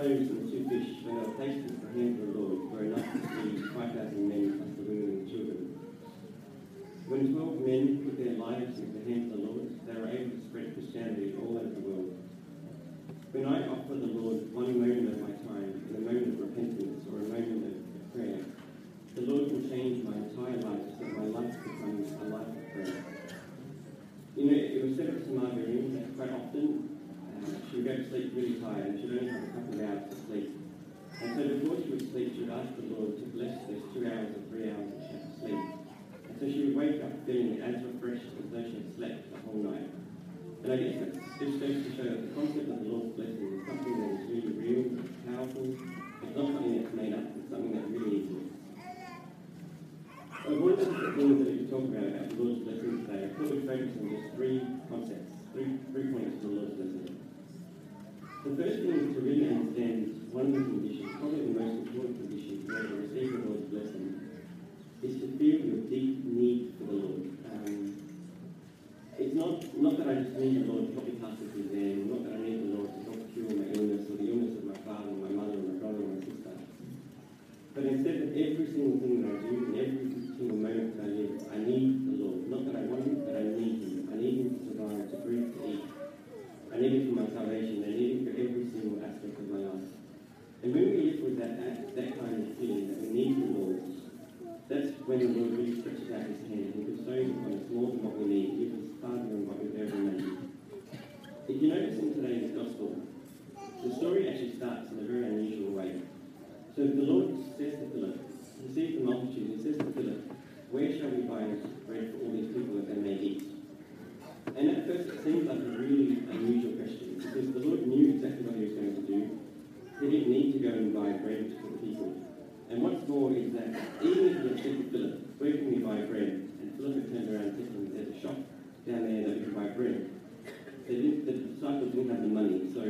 loaves and the 2 fish, when they were placed into the hand of the Lord, were enough to feed 5,000 men plus the women and the children. When 12 men put their lives into the hands of the Lord, they were able to spread Christianity all over the world. When I offer the Lord one moment of my time, in a moment of repentance or a moment of prayer, the Lord can change my entire life so that my life becomes a life of prayer. You know, it was said of Margarine that quite often she would go to sleep really tired and she'd only have a couple of hours to sleep. And so before she would sleep, she would ask the Lord to bless those 2 hours or 3 hours that she had to sleep. And so she would wake up feeling as refreshed as though she had slept the whole night. And I guess that just goes to show that the concept of the Lord's blessing is something that is really real, it's powerful, it's not something that's made up, it's something that really exists. So one of the things that we can talk about the Lord's blessing today, I thought we'd focus on just 3 concepts, three points of the Lord's blessing. The first thing is to really understand one of the conditions, probably the most important condition to be able to receive the Lord's blessing, is to feel your deep need for the Lord. It's not that I just need the Lord to help me pass this exam, not that I need the Lord to help cure my illness or the illness of my father or my mother or my brother or my sister. But instead of every single thing that I do and every single moment that I live, I need the Lord. Not that I want him, but I need him. I need him to survive, to breathe, to eat. I need him for my salvation. I need him for every single aspect of my life. And when we live with that kind of feeling that we need the Lord, that's when the Lord really stretches out his hand and bestows upon us more than what we need, gives us far beyond what we've ever imagined. If you notice in today's Gospel, the story actually starts in a very unusual way. So the Lord says to Philip, he sees the multitude, he says to Philip, where shall we buy bread for all these people that they may eat? And at first it seems like a really unusual question, because the Lord knew exactly what he was going to do. He didn't need to go and buy bread for the people. And what's more is that even if he had said to Philip, where can we buy bread? And Philip had turned around and said to him, there's a shop down there that we can buy bread. The disciples didn't have the money, so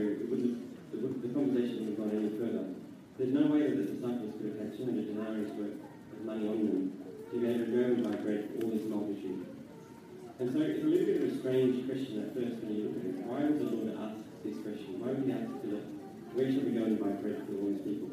the conversation wouldn't have gone any further. There's no way that the disciples could have had 200 denarii worth of money on them to be able to go and buy bread for all this multitude. And so it's a little bit of a strange question at first when you look at it. Why would the Lord ask this question? Why would he ask Philip, where shall we go and buy bread for all these people?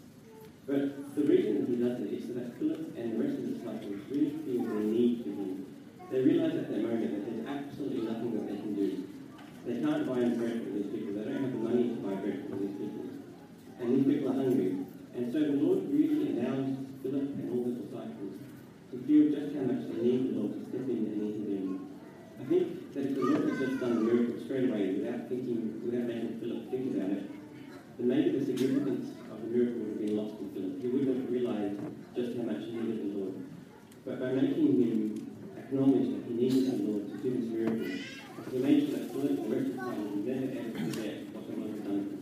But the reason that he does it is so that Philip and the rest of the disciples really feel their need for him. They realise at that moment that there's absolutely nothing that they can do. They can't buy bread for these people. They don't have the money to buy bread for these people. And these people are hungry. And so the Lord really allows Philip and all the disciples to feel just how much they need the Lord to step in and intervene. I think that if the Lord had just done the miracle straight away without making Philip think about it, then maybe the significance of the miracle would have been lost in Philip. He wouldn't have realised just how much he needed the Lord. But by making him acknowledge that he needed the Lord to do this miracle, he made sure that Philip and the rest of the time would never ever forget what the Lord had done for him.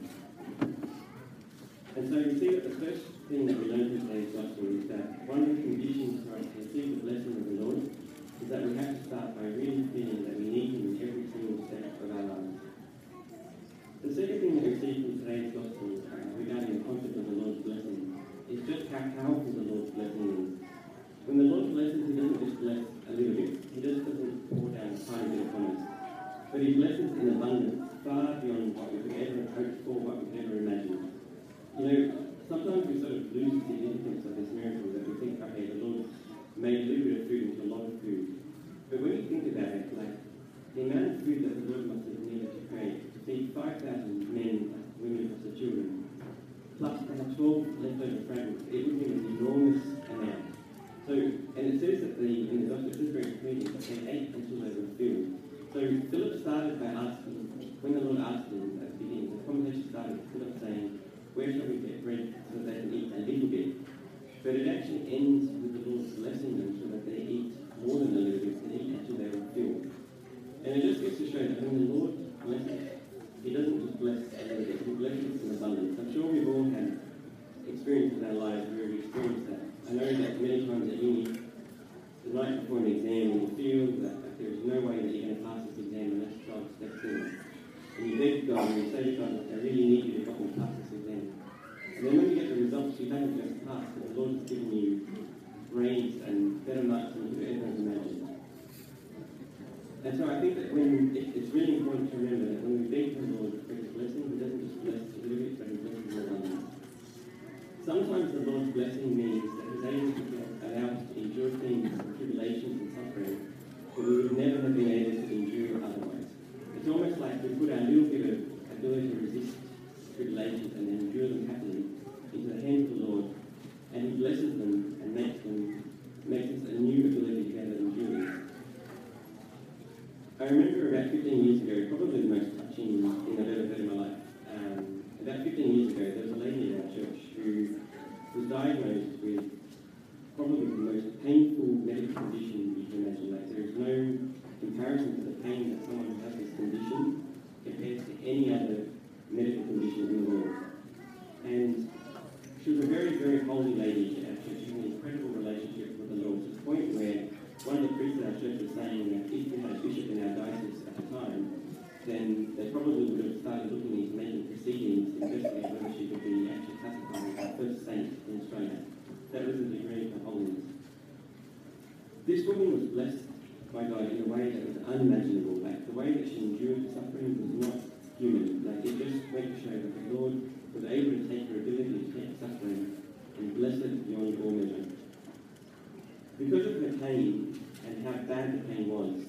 And so you see that the first thing that we learn from today's gospel is that one of the conditions for us to receive the blessing of the Lord is that we have to start by really feeling that we need him in every single step of our lives. The second thing that we see from today's gospel regarding the concept of the Lord's blessing is just how powerful the Lord's blessing is. When the Lord blesses, he doesn't just bless a little bit. He just doesn't pour down a tiny bit upon us. But he blesses in abundance, far beyond what we could ever hope for, what we could ever imagine. You know, sometimes we sort of lose the significance of this miracle that we think, okay, the Lord made a little bit of food into a lot of food. But when you think about it, like, the amount of food that the Lord must have needed to create to feed 5,000 men, women, plus the children, plus to have 12 leftover fragments, it would be an enormous amount. So, and it says that in the gospel, it says very clearly that they ate until they were filled. So Philip started by asking, when the Lord asked him at the beginning, the blessing means that He's able to allow us to endure things and tribulations and suffering that we would never have been able to endure otherwise. It's almost like we put our little bit of ability to resist tribulations and endure them happily into the hands of the Lord, and He blesses them and makes us a new ability to be able to endure these. I remember about 15 years ago, probably the most touching thing I've ever heard in my life. About 15 years ago, there was a lady in our church who was diagnosed with probably the most painful medical condition you can imagine. Like, there is no comparison to the pain that someone who has this condition compared to any other medical condition in the world. And she was a very, very holy lady at our church. She had an incredible relationship with the Lord, to the point where one of the priests at our church was saying that if we had a bishop in our diocese at the time, then they probably would have started looking into making proceedings to investigate whether she could be actually classified as the first saint in Australia. That was the degree of holiness. This woman was blessed by God in a way that was unimaginable. Like, the way that she endured the suffering was not human. Like, it just went to show that the Lord was able to take her ability to take suffering and bless it beyond all measure. Because of her pain and how bad the pain was,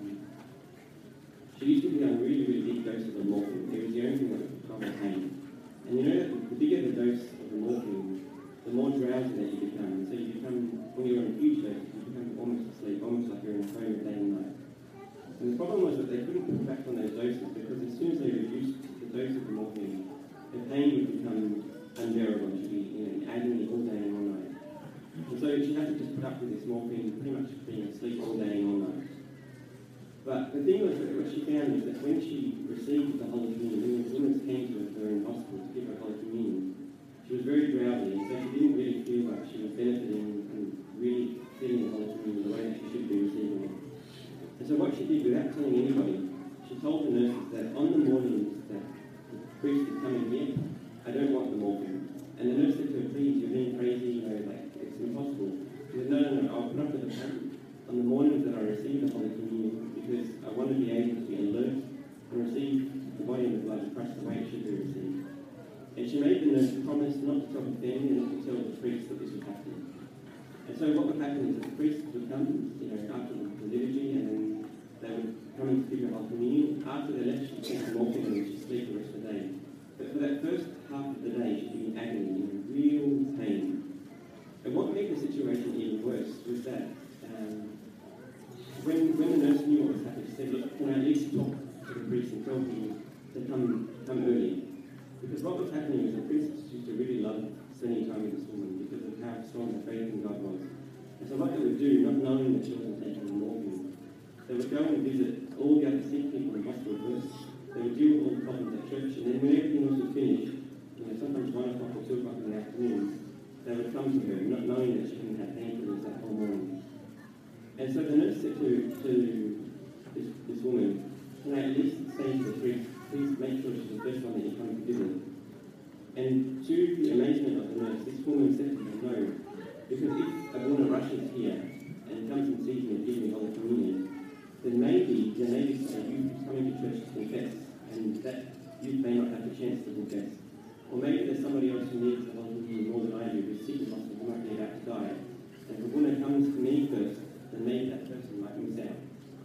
she used to be on really, really big doses of morphine. It was the only thing that would calm her pain. And you know that the bigger the dose of the morphine, the more drowsy that you become. So you become, when you're on a huge dose, you become almost asleep, almost like you're in a coma day and night. And the problem was that they couldn't put back on those doses, because as soon as they reduced the dose of the morphine, the pain would become unbearable. She'd be in agony all day and all night. And so she had to just put up with this morphine, pretty much being asleep all day and all night. But the thing was that what she found is that when she received the Holy Communion, when the women came to her in hospital to give her Holy Communion, she was very drowsy, and so she didn't really feel like she was benefiting and really feeling the Holy Communion the way that she should be receiving it. And so what she did, without telling anybody, she told the nurses that on the mornings that the priest is coming here, I don't want the morphine. And the nurse said to her, please, you're being crazy, like, it's impossible. She said, no, I'll put up with the pain on the mornings that I receive the Holy Communion, because I want to be able to be alert and receive the body and the blood of Christ the way it should be received. And she made the nurse promise not to tell the family and not to tell the priest that this was happening. And so what would happen is that the priest would come, after the liturgy, and then they would come and give her Holy Communion. After they left, she'd take the morphine and she'd sleep the rest of the day. But for that first half of the day, she'd be in agony, in real pain. And what made the situation even worse was that when the nurse knew what was happening, she said, look, can I at least talk to the priest and tell him to come early? Because what was happening was the priest used to really love spending time with this woman because of how strong her faith in God was. And so what they would do, not knowing that she wasn't taking the morphine, they would go and visit all the other sick people in hospital first. They would deal with all the problems at church, and then when everything else was finished, sometimes 1 o'clock or 2 o'clock in the afternoon, they would come to her, not knowing that she hadn't had painkillers that whole morning. And so the nurse said to this woman, can I at least say to the priest, please make sure she's the first one that you come to visit? And to the amazement of the nurse, this woman said to him, no, because if a woman rushes here and comes and sees me and gives me Holy Communion, then maybe you coming to church to confess, and that you may not have the chance to confess. Or maybe there's somebody else who needs the Holy Communion more than I do, who's sick in hospital, who might be about to die. And if a woman comes to me first, then maybe that person might miss out.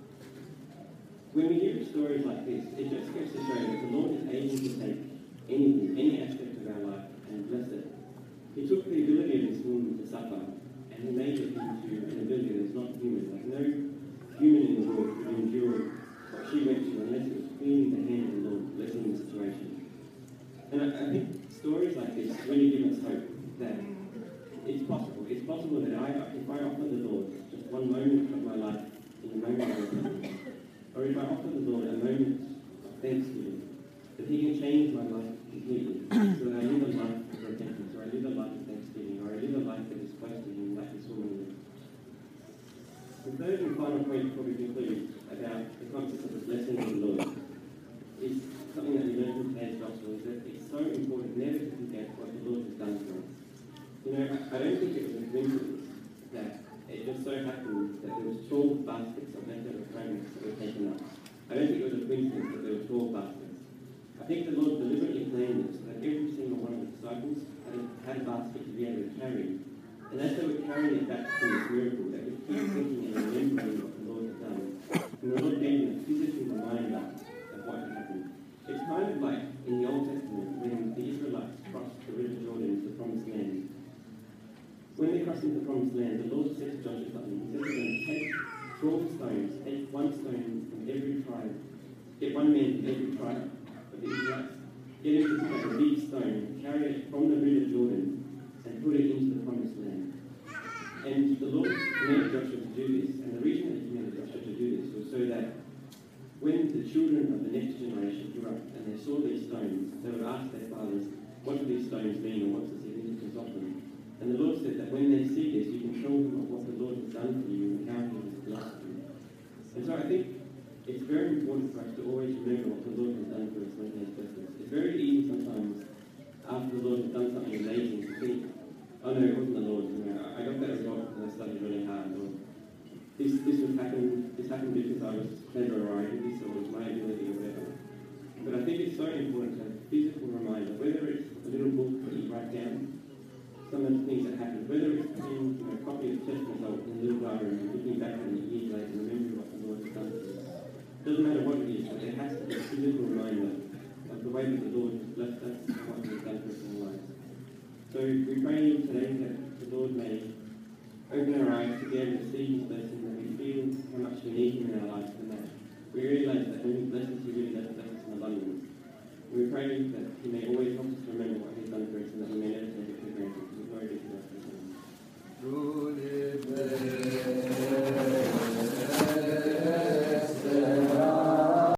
When we hear stories like this, it just goes to show that the Lord is able to take anything, any aspect of our life, and bless it. He took the ability of this woman to suffer, and He made it into an ability that's not human. Like, no human in the world could endure what she went through unless it was feeling the hand of the Lord blessing the situation. And I think stories like this really give us hope that it's possible. It's possible that if I offer the Lord just one moment of my life in the moment of repentance, or if I offer the Lord a moment of thanksgiving, that He can change my life completely, so that I live a life of repentance, or I live a life of thanksgiving, or I live a life that is close to Him, like this woman lived. The third and final point before we conclude about the concept of the blessing of the Lord is something that we learn from today's gospel, is that it's so important never to forget what the Lord has done for us. I don't think it was a coincidence that it just so happened that there was 12 baskets of leftover fragments that were taken up. I don't think it was a coincidence that there were 12 baskets. I think the Lord deliberately planned this so that every single one of the disciples had a basket to be able to carry And as they were carrying it back from this miracle, they would keep thinking and remembering what the Lord had done. And the Lord gave them a physical reminder of what had happened. It's kind of like in the Old Testament when the Israelites crossed the River Jordan into the Promised Land. When they crossed into the Promised Land, the Lord said to Joshua something. He said to them, take 12 stones, take one stone from every tribe, get one man from every tribe of the Israelites, get him to take a big stone, carry it from the River Jordan, and put it into the Promised Land. And the Lord commanded Joshua to do this, and the reason that he commanded Joshua to do this was so that when the children of the next generation grew up and they saw these stones, they would ask their fathers, what do these stones mean, or what's the significance of them? And the Lord said that when they see this, you can tell them of what the Lord has done for you and how he has blessed you. And so I think it's very important for us to always remember what the Lord has done for us when he has blessed us. It's very easy sometimes, after the Lord has done something amazing, to think, oh no, it wasn't the Lord. You know, I got that result and I studied really hard. Or this happened because I was clever, or I did this, or it was my ability, or whatever. But I think it's so important to have a physical reminder, whether it's a little book that you write down, some of the things that happened, whether it's in a copy of the test result in a little diary and looking back on it years later and remembering what the Lord has done for you. It doesn't matter what it is, but there has to be a physical reminder of the way that the Lord has blessed us and what he has done for us in our lives. So we pray today that the Lord may open our eyes to be able to see his blessing, that we feel how much we need him in our lives, and that we realise that when he blesses, he really